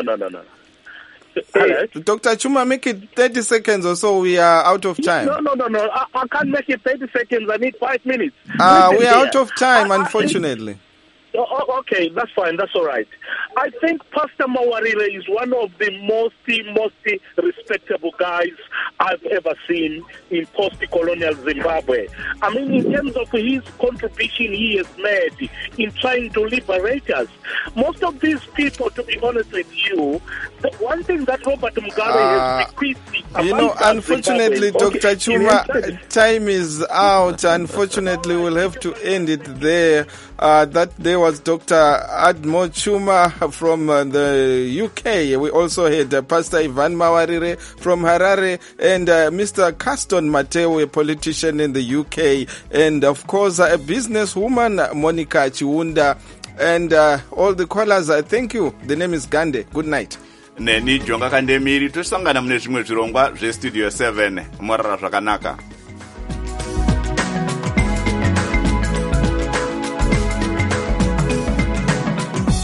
Dr. Chuma, make it 30 seconds or so. We are out of time. No. I can't make it 30 seconds. I need 5 minutes. We are out of time, unfortunately. Okay, that's fine. That's all right. I think Pastor Mawarire is one of the most respectable guys I've ever seen in post-colonial Zimbabwe. I mean, in terms of his contribution he has made in trying to liberate us, most of these people, to be honest with you, the one thing that Robert Mugabe has bequeathed, unfortunately, Dr. Chuma, time is out. Unfortunately, we'll have to end it there. That there was Dr. Admo Chuma from the UK. We also had Pastor Ivan Mawarire from Harare and Mr. Caston Mateo, a politician in the UK, and of course a businesswoman, Monica Chiwunda, and all the callers. Thank you. The name is Gande. Good night. Neni Jonga Kandemiri tosangana mune zvimwe zvirongwa zvestudio 7 morara zvakanaka.